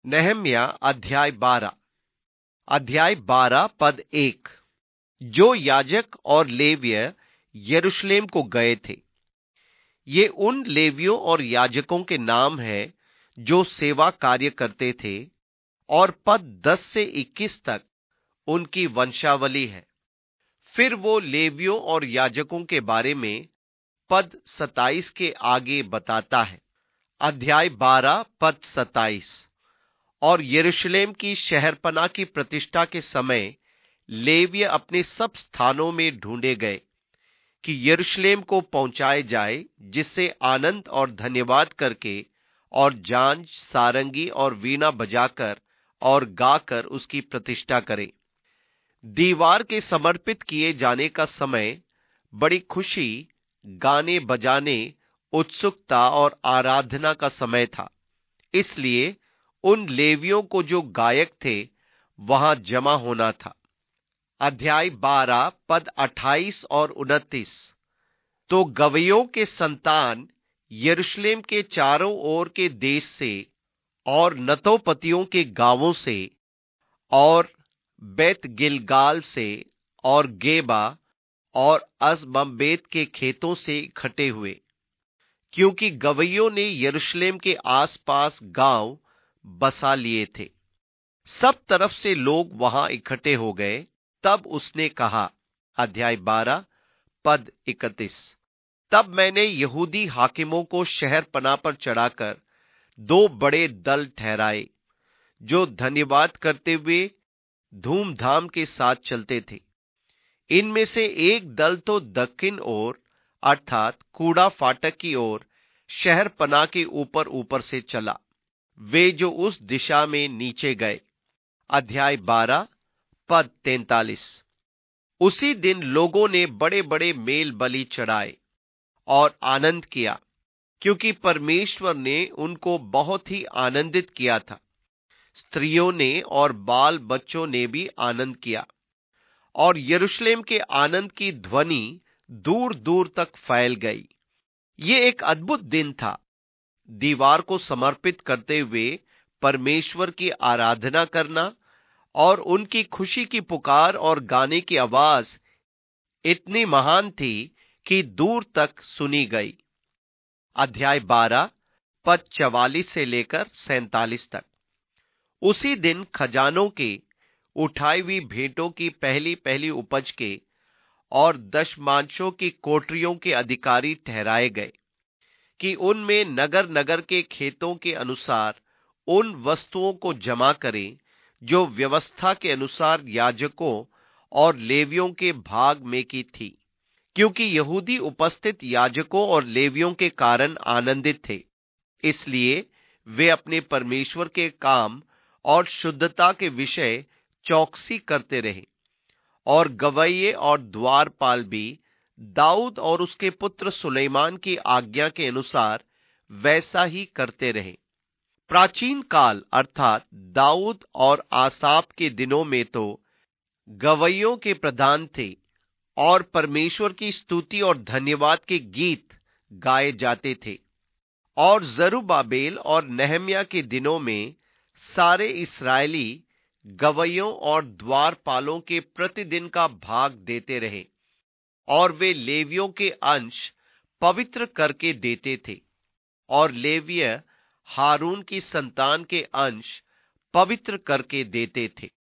नहम्याह अध्याय 12 पद 1। जो याजक और लेविय यरूशलेम को गए थे। ये उन लेवियों और याजकों के नाम हैं जो सेवा कार्य करते थे, और पद 10 से 21 तक उनकी वंशावली है। फिर वो लेवियों और याजकों के बारे में पद 27 के आगे बताता है। अध्याय 12 पद 27। और यरूशलेम की शहरपनाह की प्रतिष्ठा के समय लेवीय अपने सब स्थानों में ढूंढे गए कि यरूशलेम को पहुंचाए जाए, जिससे आनंद और धन्यवाद करके और झांझ, सारंगी और वीणा बजाकर और गाकर उसकी प्रतिष्ठा करें। दीवार के समर्पित किए जाने का समय बड़ी खुशी, गाने बजाने, उत्सुकता और आराधना का समय था। इसलिए उन लेवियों को जो गायक थे वहां जमा होना था। अध्याय 12 पद 28 और 29। तो गवैयों के संतान यरूशलेम के चारों ओर के देश से और नतोपतियों के गांवों से और बेत गिलगाल से और गेबा और अज़मवेत के खेतों से इकट्ठे हुए, क्योंकि गवैयों ने यरूशलेम के आसपास गांव बसा लिए थे। सब तरफ से लोग वहां इकट्ठे हो गए। तब उसने कहा, अध्याय 12 पद 31। तब मैंने यहूदी हाकिमों को शहर पनाह पर चढ़ाकर दो बड़े दल ठहराए, जो धन्यवाद करते हुए धूमधाम के साथ चलते थे। इनमें से एक दल तो दक्षिण ओर अर्थात कूड़ा फाटक की ओर शहर पनाह के ऊपर ऊपर से चला, वे जो उस दिशा में नीचे गए। अध्याय 12 पद 43। उसी दिन लोगों ने बड़े बड़े मेल बलि चढ़ाए और आनंद किया, क्योंकि परमेश्वर ने उनको बहुत ही आनंदित किया था। स्त्रियों ने और बाल बच्चों ने भी आनंद किया, और यरूशलेम के आनंद की ध्वनि दूर दूर तक फैल गई। ये एक अद्भुत दिन था। दीवार को समर्पित करते हुए परमेश्वर की आराधना करना और उनकी खुशी की पुकार और गाने की आवाज इतनी महान थी कि दूर तक सुनी गई। अध्याय 12 पद 44 से लेकर 47 तक। उसी दिन खजानों के उठाई हुई भेंटों की पहली पहली उपज के और दशमांशों की कोठरियों के अधिकारी ठहराए गए, कि उनमें नगर नगर के खेतों के अनुसार उन वस्तुओं को जमा करें जो व्यवस्था के अनुसार याजकों और लेवियों के भाग में की थी, क्योंकि यहूदी उपस्थित याजकों और लेवियों के कारण आनंदित थे। इसलिए वे अपने परमेश्वर के काम और शुद्धता के विषय चौकसी करते रहे, और गवैये और द्वारपाल भी दाऊद और उसके पुत्र सुलेमान की आज्ञा के अनुसार वैसा ही करते रहे। प्राचीन काल अर्थात दाऊद और आसाप के दिनों में तो गवैयों के प्रधान थे, और परमेश्वर की स्तुति और धन्यवाद के गीत गाए जाते थे। और जरुब्बाबेल और नहम्याह के दिनों में सारे इस्राएली गवैयों और द्वारपालों के प्रतिदिन का भाग देते रहे, और वे लेवियों के अंश पवित्र करके देते थे, और लेवीय हारून की संतान के अंश पवित्र करके देते थे।